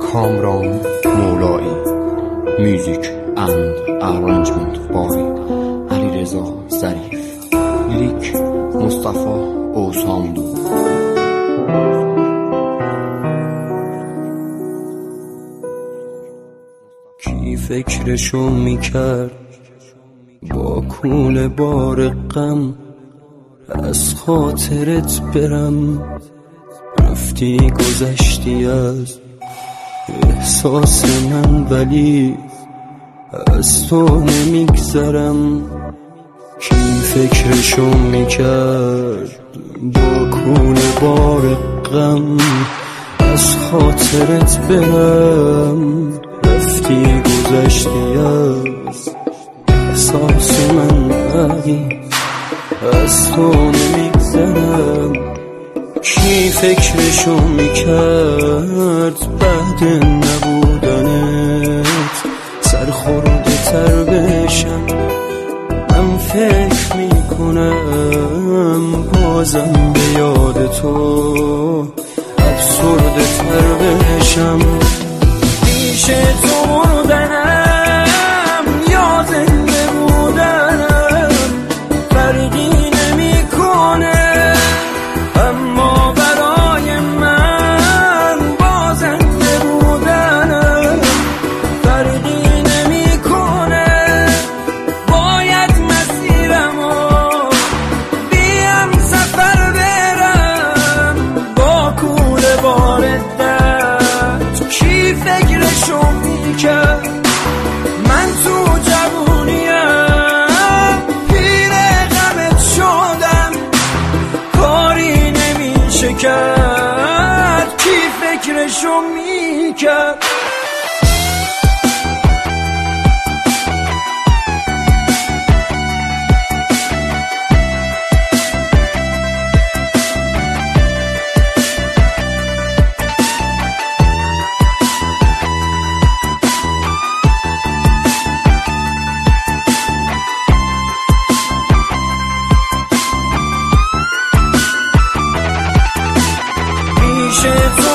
Kamran Moulai. Music and arrangement by Alireza Zarif. Lyric Mustafa Oğuzhanlı. کی فکرشو میکرد با کول بار غم از خاطرت برم؟ رفتی گذشتی از احساس من، ولی از تو نمیگذرم. کی فکرشو میکرد با کول بار غم از خاطرت برم؟ رفتی گذشتی از احساس من، ولی از تو نمیگذرم. کی فکرشو میکرد بعد نبودنت سرخورده تر بشم؟ من فکر میکنم بازم به یاد تو افسرده تر بشم. پیش تو مردنم یا زنده بودنم فرقی نمیکنه، اما برای من با زنده بودنم فرقی نمیکنه. باید مسیرمو بیم سفر برم با کوله بار درد. کی فکرشو میکرد من تو جوونیم پیر غمت شدم، کاری نمیشه کرد. کی فکرشو میکرد؟ پیش تو